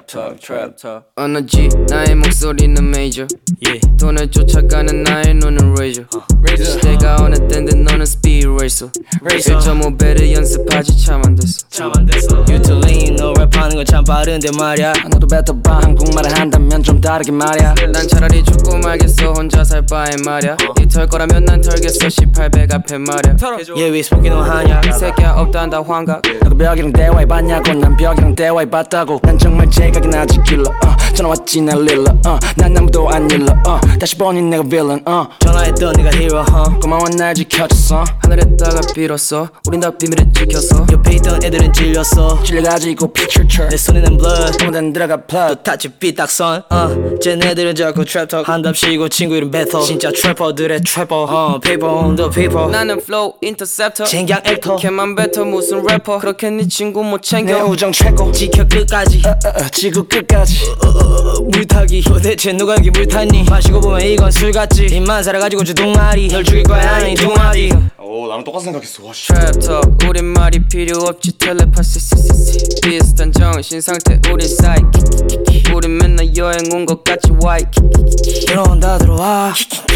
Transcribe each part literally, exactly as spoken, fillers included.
Trap talk, trap talk. 어느 G 나의 목소리는 major. Yeah. 돈을 쫓아가는 나의 눈은 razor. Razor. 시대가 어느 땐데 너는 speed racer. Racer. 일 점 오 배를 연습하지 참 안 됐어. 참 안 됐어. You too lean, 너 랩하는 거 참 빠른데 말야. 너도 뱉어봐 한국말을 한다면 좀 다르게 말야. 난 차라리 죽고 말겠어 혼자 살 바에 말야. 이 털 거라면 난 털겠어 십팔 백 앞에 말야. Yeah, we smoking on 하냐. 이 새끼야 없단다 환각. 너가 벽이랑 대화해봤냐고 난 벽이랑 대화해봤다고. 난 정말 제각이 나지 길러 uh. 전화 왔지 날 릴러 uh. 난 아무도 안 일러 uh. 다시 보니 내가 villain uh. 전화했던 네가 hero, huh? 고마워 날 지켜줬어. 하늘에다가 빌었어 우린 다 비밀을 지켰어. 옆에 있던 애들은 질렸어. 질려가지고 picture church 내 손에는 blood. 동안 들어가 또 plug. 타치 삐딱선 uh. 쟤네들은 자꾸 trap talk 한답시고 친구 이름 배터. 진짜 트래퍼들의 트래퍼 uh. people on the people. 나는 flow interceptor. 쟁gang 액터. 걔만 뱉어 무슨 래퍼. 그렇게 네 친구 못 내 챙겨. 우정 최고 지켜 끝까지. uh, uh, 지구 끝까지. 어, 어, 어, 물타기. 도대체 누가 여기 물 탔니? 마시고 보면 이건 술 같지. 입만 살아가지고 주둥아리. 널 죽일 거야 아니 둥아리. 오 나랑 똑같은 생각했어. 와씨. Trap talk 우린말이 필요 없지 텔레파시 비슷한 정신 상태 우린 사이키. 우린 맨날 여행 온 것 같이 와이. 들어온다 들어와.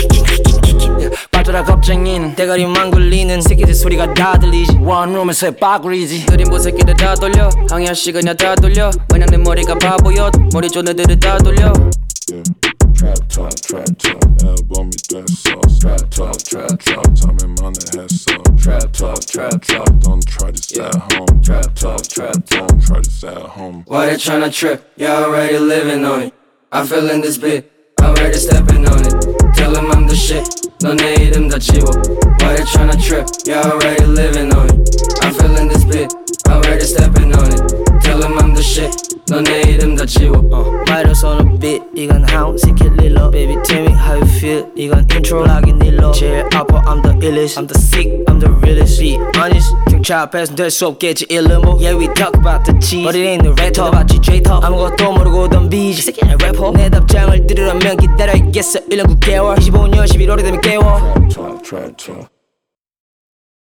빠져라 겁쟁이는 대가리만 굴리는 새끼들 소리가 다 들리지. 원룸에서의 빠구리지. 느림보 새끼들 다 돌려 항해할 시간이야 다 돌려. 마냥 내 머리가 바보여 머리 좋은 애들을 다 돌려. Yeah. Trap talk, trap talk, 앨범이 됐어. Trap talk, trap talk, 탐에 만에 했어. Trap talk, trap talk, don't try this at home. Trap talk, trap talk, don't try this at home. Why they tryna trip? You already living on it. I'm feeling this beat, already stepping on it. Tell them I'm the shit, 너네 이름 다 지워. Why they tryna trip? You already living on it. I'm feeling this beat, already stepping on it. Tell them I'm the shit, 너네 이름 다 지워. Writers on a beat, 이건 house, 시킬 일러. Baby tell me how you feel, 이건 intro 락인 일러. 제일 아파 I'm the illest, I'm the sick, I'm the realest. Be honest, 경찰 앞에선 될 수 없겠지 일름보. Yeah we talk about the cheese, but it ain't the red talk. 봤지 J talk, 아무것도 모르고 덤비지. 새끼는 래퍼, 내 답장을 들으려면 기다려야겠어 일 년 구 개월. 이십오 년 십일월이 되면 깨워. Trap talk, trap talk.